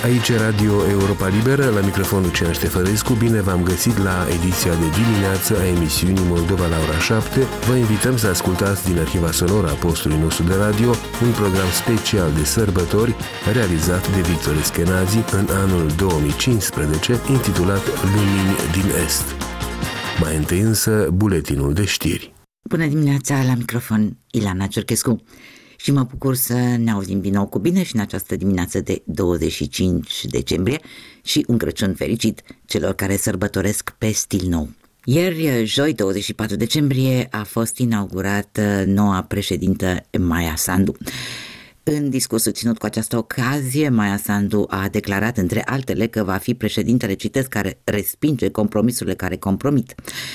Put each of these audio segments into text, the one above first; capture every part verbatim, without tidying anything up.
Aici Radio Europa Liberă, la microfonul Cian Ștefărescu. Bine v-am găsit la ediția de dimineață a emisiunii Moldova la ora șapte. Vă invităm să ascultați din arhiva sonoră a postului nostru de radio un program special de sărbători realizat de Victor Eskenazi în anul două mii cincisprezece, intitulat Lumini din Est. Mai întâi însă buletinul de știri. Bună dimineața, la microfon Ilana Cerchescu. Și mă bucur să ne auzim din nou cu bine și în această dimineață de douăzeci și cinci decembrie și un Crăciun fericit celor care sărbătoresc pe stil nou. Ieri, joi douăzeci și patru decembrie, a fost inaugurată noua președintă Maia Sandu. În discursul ținut cu această ocazie, Maia Sandu a declarat, între altele, că va fi președintele, citesc, care respinge compromisurile care compromit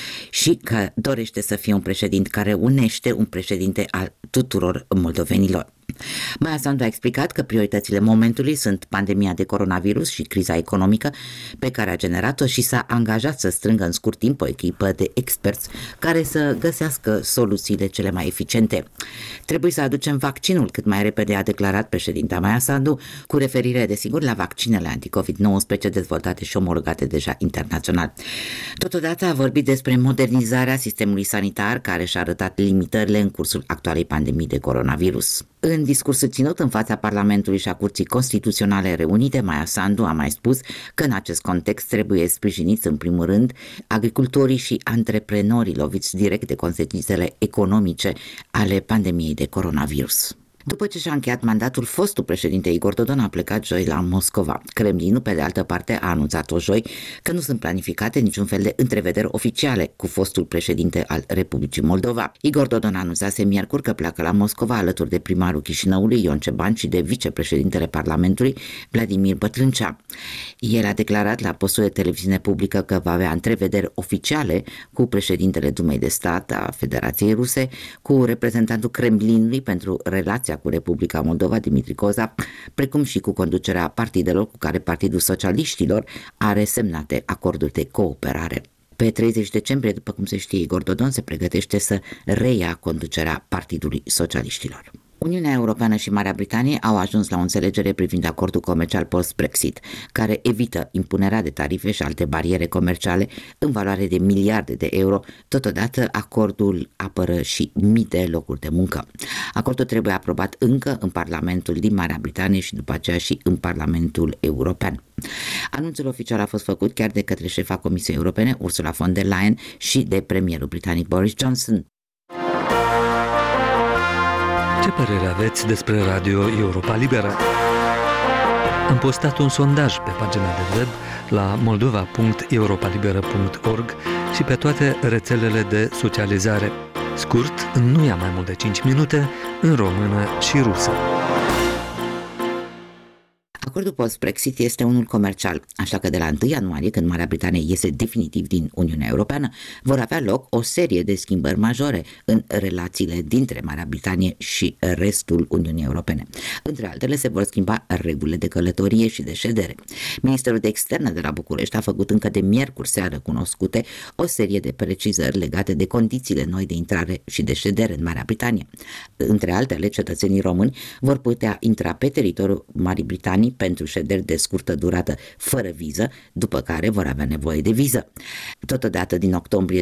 și că dorește să fie un președinte care unește, un președinte al tuturor moldovenilor. Maia Sandu a explicat că prioritățile momentului sunt pandemia de coronavirus și criza economică pe care a generat-o și s-a angajat să strângă în scurt timp o echipă de experți care să găsească soluțiile cele mai eficiente. Trebuie să aducem vaccinul cât mai repede, a declarat președinta Maia Sandu, cu referire, desigur, la vaccinele anticovid nouăsprezece dezvoltate și omologate deja internațional. Totodată a vorbit despre modernizarea sistemului sanitar, care și-a arătat limitările în cursul actualei pandemii de coronavirus. În discursul ținut în fața Parlamentului și a Curții Constituționale Reunite, Maia Sandu a mai spus că în acest context trebuie sprijiniți în primul rând agricultorii și antreprenorii loviți direct de consecințele economice ale pandemiei de coronavirus. După ce și-a încheiat mandatul, fostul președinte Igor Dodon a plecat joi la Moscova. Kremlinul, pe de altă parte, a anunțat-o joi că nu sunt planificate niciun fel de întrevederi oficiale cu fostul președinte al Republicii Moldova. Igor Dodon anunțase miercuri că pleacă la Moscova alături de primarul Chișinăului, Ion Ceban, și de vicepreședintele Parlamentului, Vladimir Bătrâncea. El a declarat la postul de televiziune publică că va avea întrevederi oficiale cu președintele Dumei de Stat a Federației Ruse, cu reprezentantul Kremlinului pentru relația cu Republica Moldova, Dimitri Coza, precum și cu conducerea partidelor cu care Partidul Socialiștilor are semnate acorduri de cooperare. Pe treizeci decembrie, după cum se știe, Igor Dodon se pregătește să reia conducerea Partidului Socialiștilor. Uniunea Europeană și Marea Britanie au ajuns la o înțelegere privind acordul comercial post-Brexit, care evită impunerea de tarife și alte bariere comerciale în valoare de miliarde de euro. Totodată, acordul apără și mii de locuri de muncă. Acordul trebuie aprobat încă în Parlamentul din Marea Britanie și după aceea și în Parlamentul European. Anunțul oficial a fost făcut chiar de către șefa Comisiei Europene, Ursula von der Leyen, și de premierul britanic Boris Johnson. Ce părere aveți despre Radio Europa Liberă? Am postat un sondaj pe pagina de web la moldova punct europa liberă punct org și pe toate rețelele de socializare. Scurt, nu ia mai mult de cinci minute, în română și rusă. Acordul post-Brexit este unul comercial, așa că de la întâi ianuarie, când Marea Britanie iese definitiv din Uniunea Europeană, vor avea loc o serie de schimbări majore în relațiile dintre Marea Britanie și restul Uniunii Europene. Între altele, se vor schimba regulile de călătorie și de ședere. Ministerul de Externe de la București a făcut încă de miercuri seară cunoscute o serie de precizări legate de condițiile noi de intrare și de ședere în Marea Britanie. Între altele, cetățenii români vor putea intra pe teritoriul Marii Britanii pentru șederi de scurtă durată fără viză, după care vor avea nevoie de viză. Totodată, din octombrie